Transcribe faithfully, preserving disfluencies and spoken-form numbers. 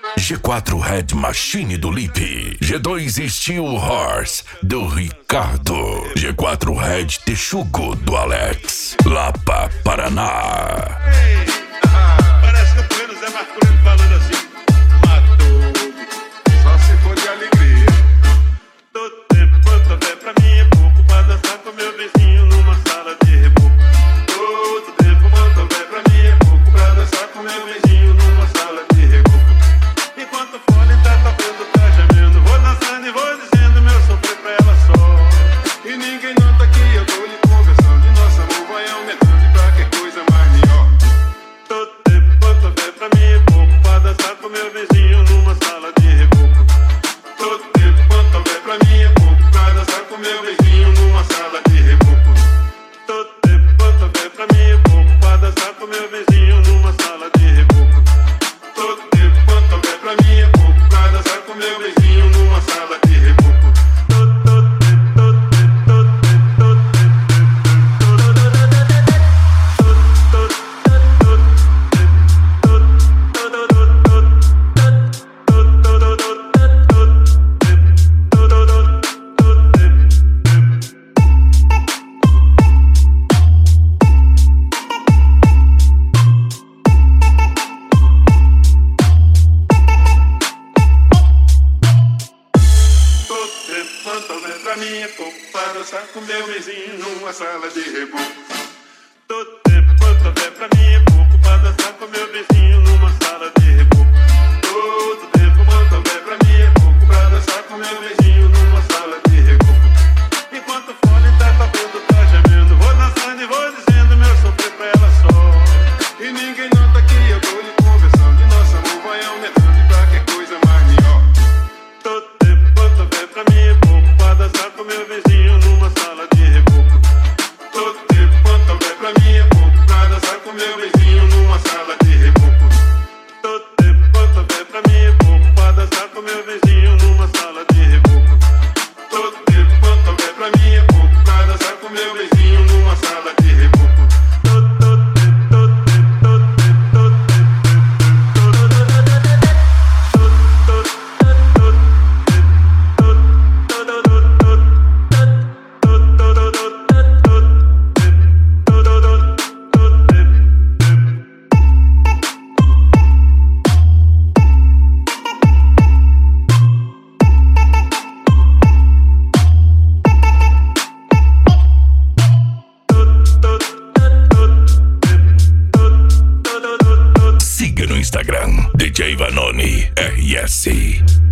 G quatro Red Machine do Lipe, G dois Steel Horse do Ricardo, G quatro Red Texugo do Alex, Lapa, Paraná. Ei, ah, parece que eu tô vendo o Zé Marcolino falando assim: matou, só se for de alegria. Todo tempo quanto houver pra mim é pouco pra dançar com meu vizinho numa sala de reboco. Todo tempo quanto houver pra mim é pouco pra dançar com meu vizinho numa sala de reboco. Enquanto o fone tá tocando, tá gemendo, vou dançando e vou dizendo meu sofrer pra ela só. E ninguém nota que eu tô lhe conversando e nosso amor vai aumentando e qualquer coisa mais melhor. Todo tempo quanto houver pra mim é pouco pra dançar com meu vizinho numa sala de reboco. Todo tempo quanto houver pra mim é pouco pra dançar com meu vizinho numa sala de reboco. Todo tempo quanto houver pra mim é pouco pra dançar com meu vizinho numa sala de reboco. Todo tempo quanto houver pra mim é pouco pra dançar com meu vizinho numa sala de reboco. Todo, todo tempo, todo tempo, todo tempo, todo quanto houver pra mim é pouco pra dançar com meu vizinho numa sala de reboco. Todo tempo quanto houver pra mim é pouco pra dançar com meu vizinho numa sala de reboco. Todo tempo quanto houver pra mim é pouco pra dançar com meu vizinho numa sala de reboco. Enquanto o fone tá tocando, tá gemendo, vou dançando e vou dizendo meu sofrer pra ela só. E ninguém nota que eu tô lhe conversando e nosso amor vai aumentando e qualquer coisa mais melhor. Todo tempo quanto houver pra mim é pouco pra dançar com meu vizinho numa sala de reboco. Todo tempo quanto houver pra mim é pouco pra dançar com meu vizinho numa sala de reboco. Todo tempo quanto houver pra mim é pouco pra dançar com meu vizinho numa sala de reboco. Todo tempo quanto houver pra mim é pouco pra dançar com meu vizinho numa sala de reboco. Todo, todo tempo, todo tempo, todo tempo, todo Siga no Instagram, D J Vanoni R S.